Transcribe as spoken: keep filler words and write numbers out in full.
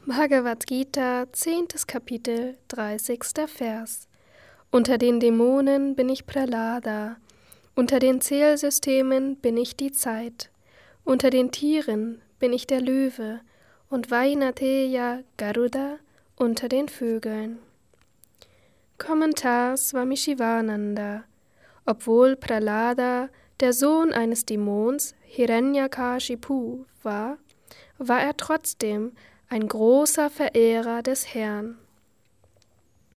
Bhagavad Gita, zehntes Kapitel, dreißigster Vers. Unter den Dämonen bin ich Prahlada, unter den Zählsystemen bin ich die Zeit, unter den Tieren bin ich der Löwe und Vainateya Garuda unter den Vögeln. Kommentar Swami Shivananda. Obwohl Prahlada der Sohn eines Dämons, Hiranyakashipu, war, war er trotzdem ein großer Verehrer des Herrn.